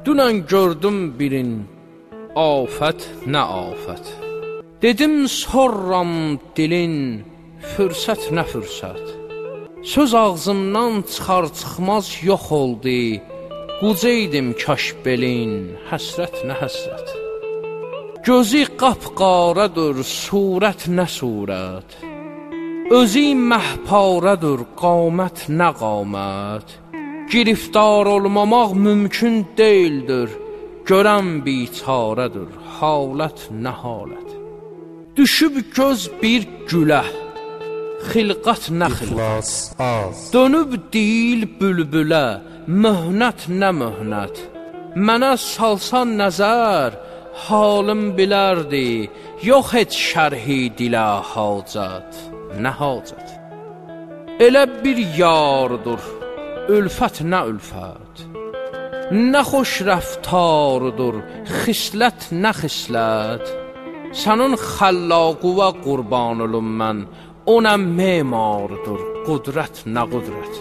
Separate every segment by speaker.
Speaker 1: Dünən gördüm birin, afət nə afət. Dedim sorram dilin, fürsət nə fürsət. Söz ağzımdan çıxar çıxmaz yox oldu, qucaydım kaş belin, həsrət nə həsrət. Gözü qapqaradır, surət nə surət. Özü məhparadır, qamət nə qamət. Giriftar olmamaq mümkün deyildir, görən biçarədir, halət nə halət. Düşüb göz bir gülə, xilqət nə xilqət. Dönüb deyil bülbülə, möhnət nə möhnət. Mənə salsan nəzər, halım bilərdi, yox et şərhi dilə hacət, nə hacət. Elə bir yardır, ülfət nə ülfət. Nə xoş rəftardır, xislət nə xislət. Sənin xəllaqıva qurban olum mən, o nə memardır, qudrət nə qudrət.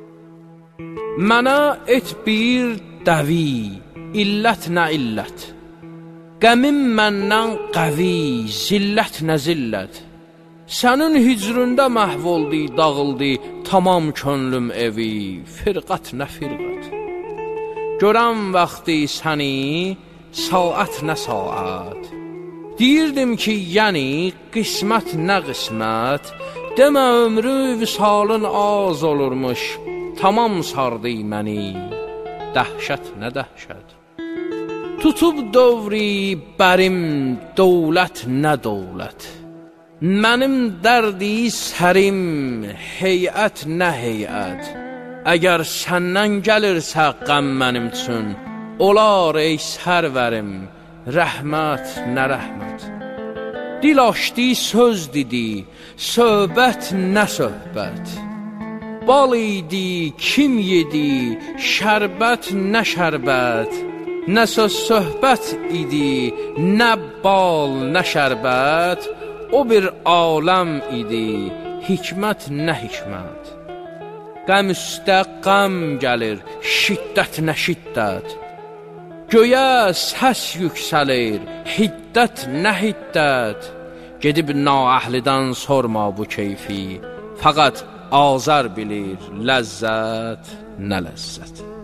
Speaker 1: Mənə et bir dəvi, illət nə illət. Qəmim məndən qəvi, zillət nə zillət. Sənin hicründə məhv oldu, dağıldı, tamam könlüm evi, firqət nə firqət. Görən vaxtı səni, saat nə saat. Deyirdim ki, yəni qismət nə qismət. Demə ömrü visalın az olurmuş, tamam sardı məni, dəhşət nə dəhşət. Tutub dövri bərim, dövlət nə dövlət. Mənim dərdi sərim, heyət nə heyət. Əgər səndən gəlirsə qəm mənim üçün, olar ey sərvərim, rəhmət nə rəhmət. Dil açdı söz dedi, söhbət nə söhbət. Bal idi, kim yedi, şərbət nə şərbət. Nə söz söhbət idi, nə bal nə şərbət. O bir aləm idi, hikmət nə hikmət. Qəm üstə qəm gəlir, şiddət nə şiddət. Göyə səs yüksəlir, hiddət nə hiddət. Gedib naəhlidən sorma bu keyfi, fəqət azər bilir, ləzzət nə ləzzət.